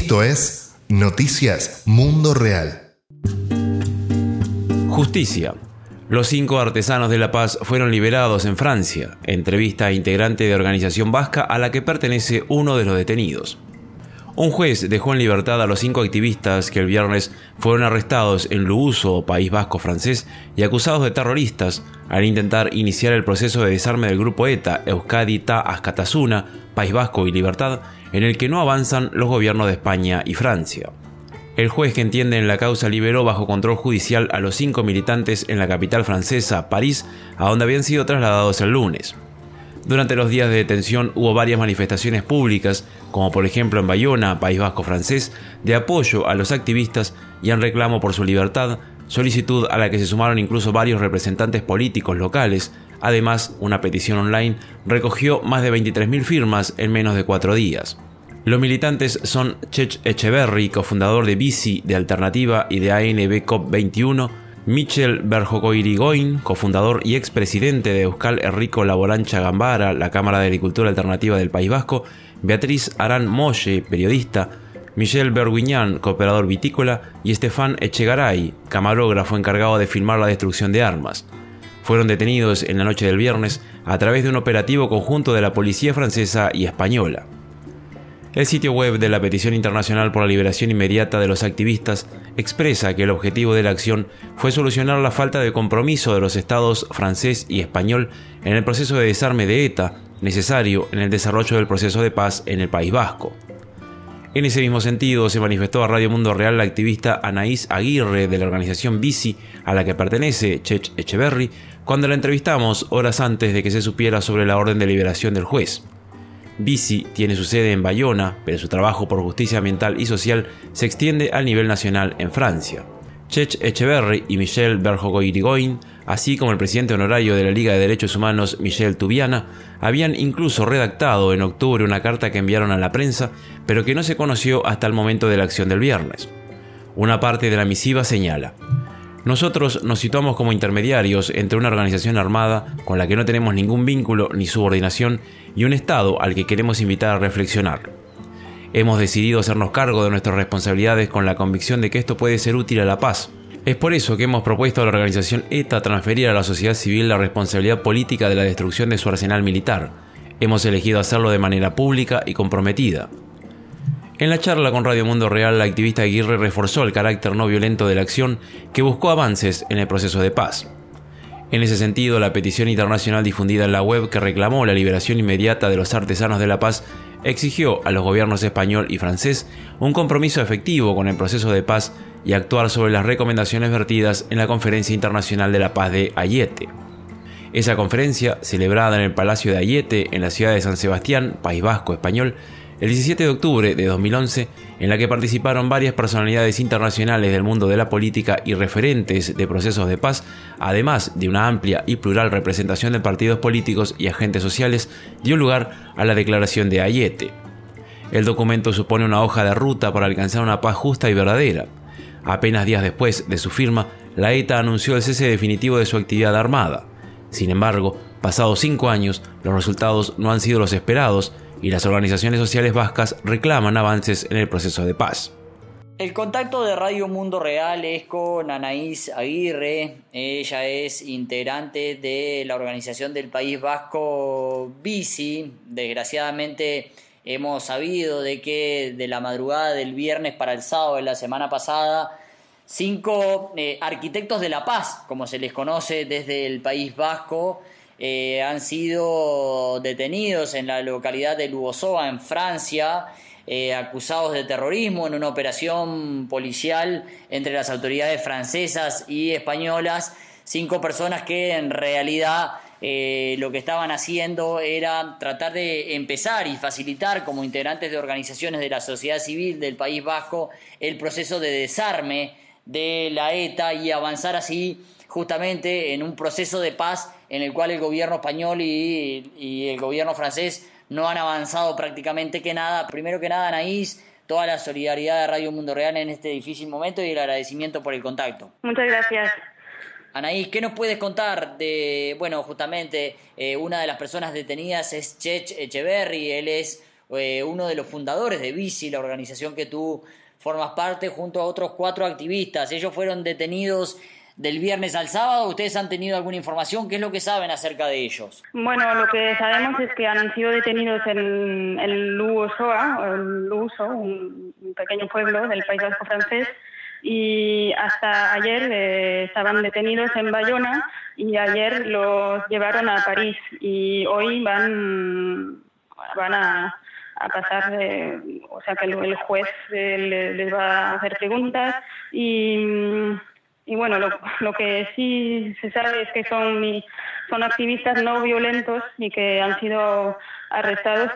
Esto es Noticias Mundo Real. Justicia. Los 5 artesanos de La Paz fueron liberados en Francia. Entrevista a integrante de organización vasca a la que pertenece uno de los detenidos. Un juez dejó en libertad a los 5 activistas que el viernes fueron arrestados en Lubuso, País Vasco francés, y acusados de terroristas al intentar iniciar el proceso de desarme del grupo ETA, Euskadi Ta Askatasuna, País Vasco y Libertad, en el que no avanzan los gobiernos de España y Francia. El juez que entiende en la causa liberó bajo control judicial a los 5 militantes en la capital francesa, París, a donde habían sido trasladados el lunes. Durante los días de detención hubo varias manifestaciones públicas, como por ejemplo en Bayona, País Vasco francés, de apoyo a los activistas y en reclamo por su libertad, solicitud a la que se sumaron incluso varios representantes políticos locales. Además, una petición online recogió más de 23.000 firmas en menos de 4 días. Los militantes son Chech Echeverry, cofundador de Bici, de Alternativa y de ANB COP21, Michel Berjogoirigoyen, cofundador y expresidente de Euskal Herriko Laborancha Ganbara, la Cámara de Agricultura Alternativa del País Vasco, Beatriz Arán Molle, periodista, Michel Berguignan, cooperador vitícola, y Estefan Echegaray, camarógrafo encargado de filmar la destrucción de armas. Fueron detenidos en la noche del viernes a través de un operativo conjunto de la policía francesa y española. El sitio web de la Petición Internacional por la Liberación Inmediata de los Activistas expresa que el objetivo de la acción fue solucionar la falta de compromiso de los estados francés y español en el proceso de desarme de ETA, necesario en el desarrollo del proceso de paz en el País Vasco. En ese mismo sentido, se manifestó a Radio Mundo Real la activista Anaís Aguirre de la organización Bici, a la que pertenece Chech Echeverry, cuando la entrevistamos horas antes de que se supiera sobre la orden de liberación del juez. Bici tiene su sede en Bayona, pero su trabajo por justicia ambiental y social se extiende al nivel nacional en Francia. Chech Echeverry y Michel Berjogoirigoyen, así como el presidente honorario de la Liga de Derechos Humanos, Michel Tubiana, habían incluso redactado en octubre una carta que enviaron a la prensa, pero que no se conoció hasta el momento de la acción del viernes. Una parte de la misiva señala: nosotros nos situamos como intermediarios entre una organización armada con la que no tenemos ningún vínculo ni subordinación y un Estado al que queremos invitar a reflexionar. Hemos decidido hacernos cargo de nuestras responsabilidades con la convicción de que esto puede ser útil a la paz. Es por eso que hemos propuesto a la organización ETA transferir a la sociedad civil la responsabilidad política de la destrucción de su arsenal militar. Hemos elegido hacerlo de manera pública y comprometida. En la charla con Radio Mundo Real, la activista Aguirre reforzó el carácter no violento de la acción que buscó avances en el proceso de paz. En ese sentido, la petición internacional difundida en la web que reclamó la liberación inmediata de los artesanos de La Paz exigió a los gobiernos español y francés un compromiso efectivo con el proceso de paz y actuar sobre las recomendaciones vertidas en la Conferencia Internacional de la Paz de Ayete. Esa conferencia, celebrada en el Palacio de Ayete, en la ciudad de San Sebastián, País Vasco español, el 17 de octubre de 2011, en la que participaron varias personalidades internacionales del mundo de la política y referentes de procesos de paz, además de una amplia y plural representación de partidos políticos y agentes sociales, dio lugar a la Declaración de Ayete. El documento supone una hoja de ruta para alcanzar una paz justa y verdadera. Apenas días después de su firma, la ETA anunció el cese definitivo de su actividad armada. Sin embargo, pasados 5 años, los resultados no han sido los esperados y las organizaciones sociales vascas reclaman avances en el proceso de paz. El contacto de Radio Mundo Real es con Anaís Aguirre. Ella es integrante de la organización del País Vasco Bici. Desgraciadamente hemos sabido de que de la madrugada del viernes para el sábado de la semana pasada, 5 arquitectos de la paz, como se les conoce desde el País Vasco, han sido detenidos en la localidad de Lubozoa, en Francia, acusados de terrorismo en una operación policial entre las autoridades francesas y españolas. 5 personas que en realidad lo que estaban haciendo era tratar de empezar y facilitar, como integrantes de organizaciones de la sociedad civil del País Vasco, el proceso de desarme de la ETA y avanzar así justamente en un proceso de paz en el cual el gobierno español y el gobierno francés no han avanzado prácticamente que nada. Primero que nada, Anaís, toda la solidaridad de Radio Mundo Real en este difícil momento y el agradecimiento por el contacto. Muchas gracias. Anaís, ¿qué nos puedes contar de, justamente una de las personas detenidas es Chech Echeverry? Él es uno de los fundadores de BICI, la organización que tú formas parte, junto a otros 4 activistas. Ellos fueron detenidos del viernes al sábado. ¿Ustedes han tenido alguna información? ¿Qué es lo que saben acerca de ellos? Bueno, lo que sabemos es que han sido detenidos en Luosoa, un pequeño pueblo del País Vasco francés, y hasta ayer estaban detenidos en Bayona y ayer los llevaron a París y hoy van a pasar, o sea que el juez les va a hacer preguntas y bueno, lo que sí se sabe es que son activistas no violentos y que han sido arrestados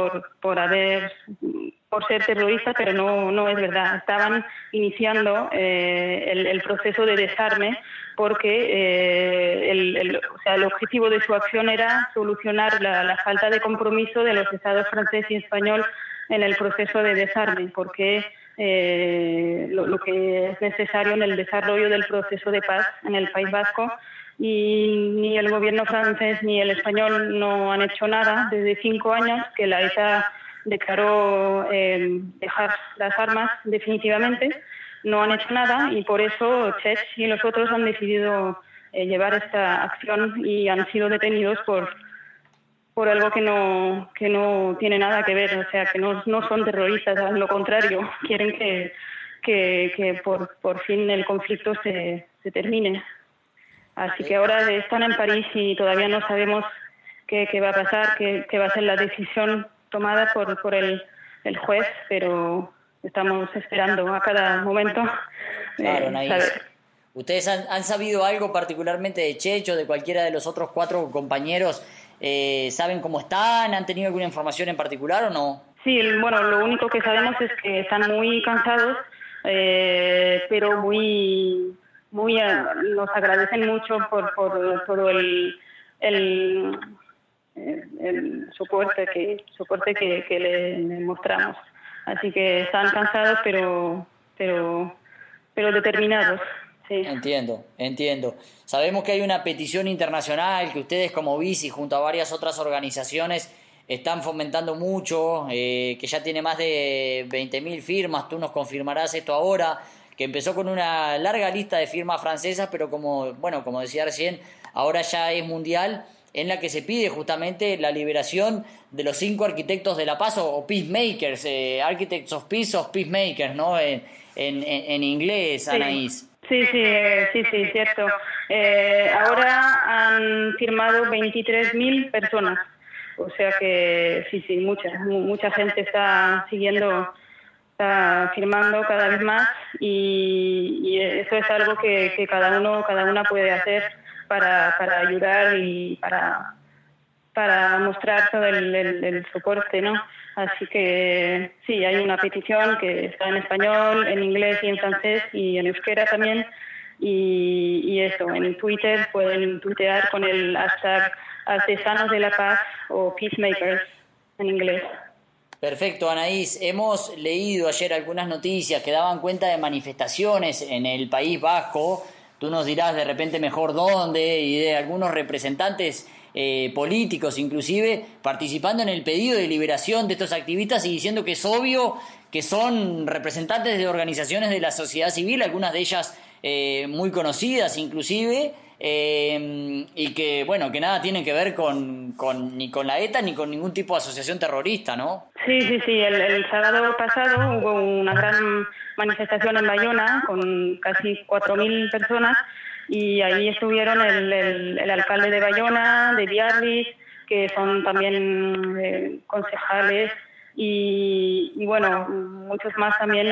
por ser terroristas, pero no es verdad. Estaban iniciando el proceso de desarme porque el objetivo de su acción era solucionar la falta de compromiso de los estados francés y español en el proceso de desarme, porque lo que es necesario en el desarrollo del proceso de paz en el País Vasco, y ni el gobierno francés ni el español no han hecho nada desde 5 años que la ETA declaró dejar las armas definitivamente. No han hecho nada y por eso Chech y los otros han decidido llevar esta acción y han sido detenidos por algo que no tiene nada que ver, o sea, que no son terroristas, al lo contrario, quieren que por fin el conflicto se termine. Así que ahora están en París y todavía no sabemos qué va a pasar, qué va a ser la decisión tomada por el juez, pero estamos esperando a cada momento. Claro, Anaís. ¿Ustedes han sabido algo particularmente de Checho, de cualquiera de los otros 4 compañeros? ¿Saben cómo están? ¿Han tenido alguna información en particular o no? Sí, bueno, lo único que sabemos es que están muy cansados, pero nos agradecen mucho por todo el soporte que le mostramos. Así que están cansados, pero determinados. Sí. Entiendo. Sabemos que hay una petición internacional que ustedes como BICI junto a varias otras organizaciones están fomentando mucho, que ya tiene más de 20.000 firmas. Tú nos confirmarás esto ahora, que empezó con una larga lista de firmas francesas, pero como decía recién, ahora ya es mundial, en la que se pide justamente la liberación de los 5 arquitectos de la paz o peacemakers, Architects of Peace o peacemakers, ¿no? En inglés, sí. Anaís. Sí, cierto. Ahora han firmado 23.000 personas, o sea que sí, mucha gente está firmando cada vez más y eso es algo que cada una puede hacer para ayudar y para mostrar todo el soporte, ¿no? Así que sí, hay una petición que está en español, en inglés y en francés y en euskera también. Y eso, en Twitter pueden tuitear con el hashtag Artesanos de la Paz o Peacemakers en inglés. Perfecto, Anaís. Hemos leído ayer algunas noticias que daban cuenta de manifestaciones en el País Vasco. Tú nos dirás de repente mejor dónde, y de algunos representantes políticos inclusive participando en el pedido de liberación de estos activistas y diciendo que es obvio que son representantes de organizaciones de la sociedad civil, algunas de ellas muy conocidas inclusive, y que que nada tienen que ver ni con la ETA ni con ningún tipo de asociación terrorista, ¿no? Sí, el sábado pasado hubo una gran manifestación en Bayona con casi 4.000 personas y ahí estuvieron el alcalde de Bayona, de Biarritz, que son también concejales y muchos más también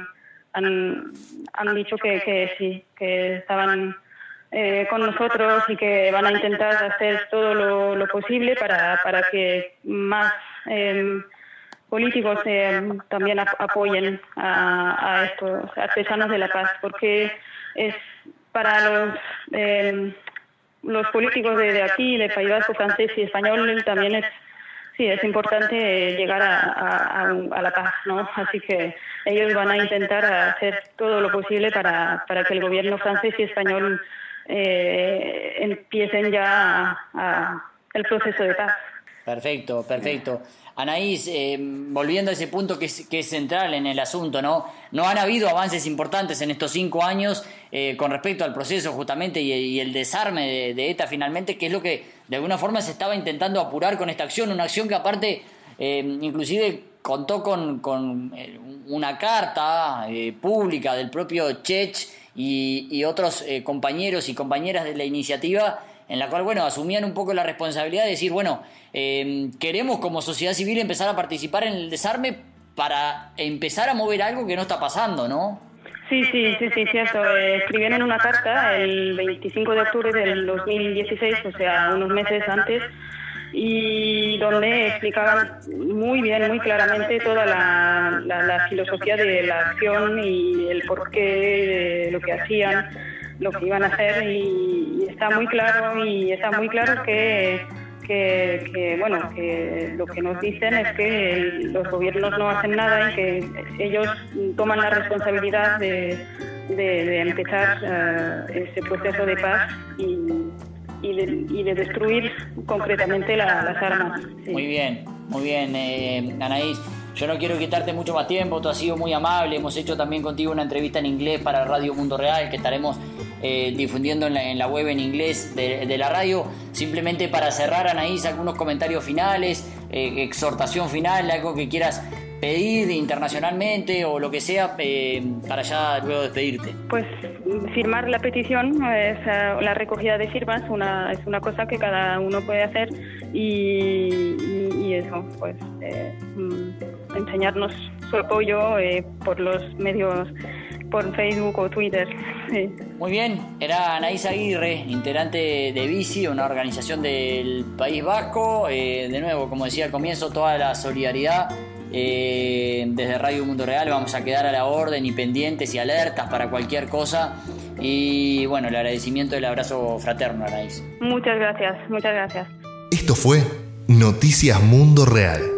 han dicho que sí, que estaban con nosotros y que van a intentar hacer todo lo posible para que más políticos también apoyen a estos artesanos de la paz, porque es para los políticos de aquí, de País Vasco, francés y español, también es importante llegar a la paz, ¿no? Así que ellos van a intentar hacer todo lo posible para que el gobierno francés y español empiecen ya a el proceso de paz. Perfecto. Anaís, volviendo a ese punto que es central en el asunto, ¿no? No han habido avances importantes en estos 5 años con respecto al proceso justamente y el desarme de ETA finalmente, que es lo que de alguna forma se estaba intentando apurar con esta acción, una acción que aparte inclusive contó con una carta pública del propio Chech y otros compañeros y compañeras de la iniciativa, en la cual, bueno, asumían un poco la responsabilidad de decir, bueno, queremos como sociedad civil empezar a participar en el desarme para empezar a mover algo que no está pasando, ¿no? Sí, cierto. Escribieron una carta el 25 de octubre del 2016, o sea, unos meses antes, y donde explicaban muy bien, muy claramente toda la filosofía de la acción y el porqué de lo que hacían, lo que iban a hacer, y está muy claro que lo que nos dicen es que los gobiernos no hacen nada y que ellos toman la responsabilidad de empezar ese proceso de paz y de destruir concretamente las armas. Sí. Muy bien, Anaís. Yo no quiero quitarte mucho más tiempo, tú has sido muy amable, hemos hecho también contigo una entrevista en inglés para Radio Mundo Real que estaremos difundiendo en la web en inglés de la radio. Simplemente para cerrar, Anaís, algunos comentarios finales, exhortación final, algo que quieras pedir internacionalmente o lo que sea para ya luego despedirte. Pues firmar la petición, la recogida de firmas es una cosa que cada uno puede hacer y eso, pues enseñarnos su apoyo por los medios, por Facebook o Twitter. Sí. Muy bien, era Anaís Aguirre, integrante de BICI, una organización del País Vasco. De nuevo, como decía al comienzo, toda la solidaridad desde Radio Mundo Real. Vamos a quedar a la orden y pendientes y alertas para cualquier cosa. Y bueno, el agradecimiento y el abrazo fraterno, Anaís. Muchas gracias. Esto fue Noticias Mundo Real.